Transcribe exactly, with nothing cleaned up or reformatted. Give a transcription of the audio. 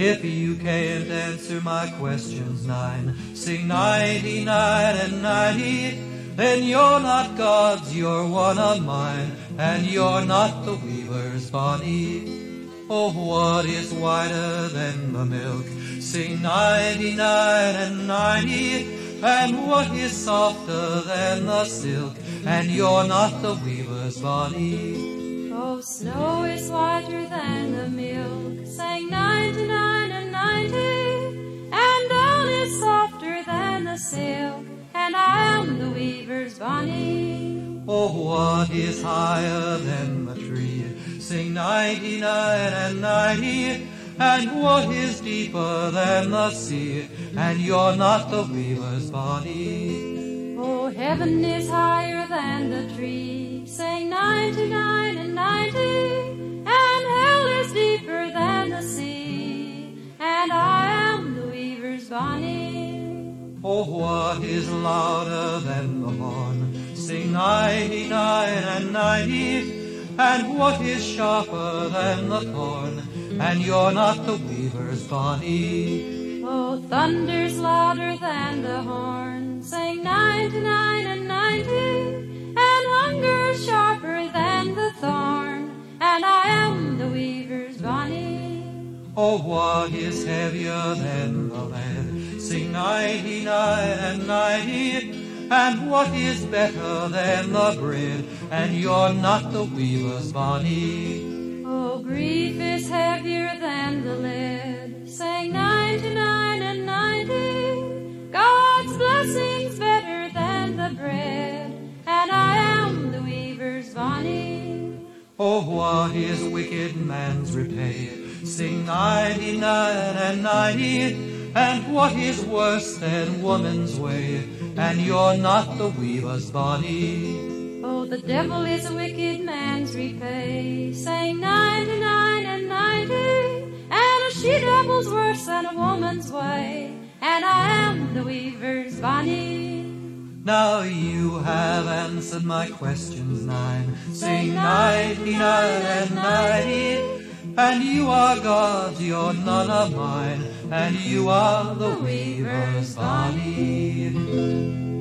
If you can't answer my questions nine, sing ninety-nine and ninety, then you're not God's, you're one of mine, and you're not the weaver's Bonnie. Oh, what is whiter than the milk? Sing ninety-nine and ninety, and what is softer than the silk? And you're not the weaver's Bonnie. Oh, snow is whiter than the milk. Sing ninety-nine and ninety, and down is softer than the silk, and I am the weaver's Bonnie. Oh, what is higher than the tree? Sing ninety-nine and ninety, and what is deeper than the sea? And you're not the weaver's Bonnie. Oh, heaven is higher than the tree. Sing ninety-nine and ninety, and hell is deeper than the sea, and I am the weaver's Bonnie. Oh, what is louder than the horn? Sing ninety-nine and ninety, and what is sharper than the thorn? And you're not the weaver's Bonnie. Oh, thunder's louder than the horn. Sing ninety-nine and ninety, and hunger's sharper than the thorn, and I am the weaver's Bonnie. Oh, what is heavier than the lead? Sing ninety-nine and ninety, and what is better than the bread? And you're not the weaver's Bonnie. Oh, grief is heavier than the lead. Sing ninety-nine and ninety, God's blessing's better than the bread, and I am the weaver's Bonnie. Oh, what is wicked man's repay? Sing ninety-nine and ninety, and what is worse than woman's way? And you're not the weaver's Bonnie. Oh, the devil is a wicked man's repay. Sing ninety-nine and ninety, and a she-devil's worse than a woman's way, and I am the weaver's Bonnie. Now you have answered my questions nine. Sing ninety-nine and ninety, and you are God's, you're none of mine, and you are the weaver's Bonnie.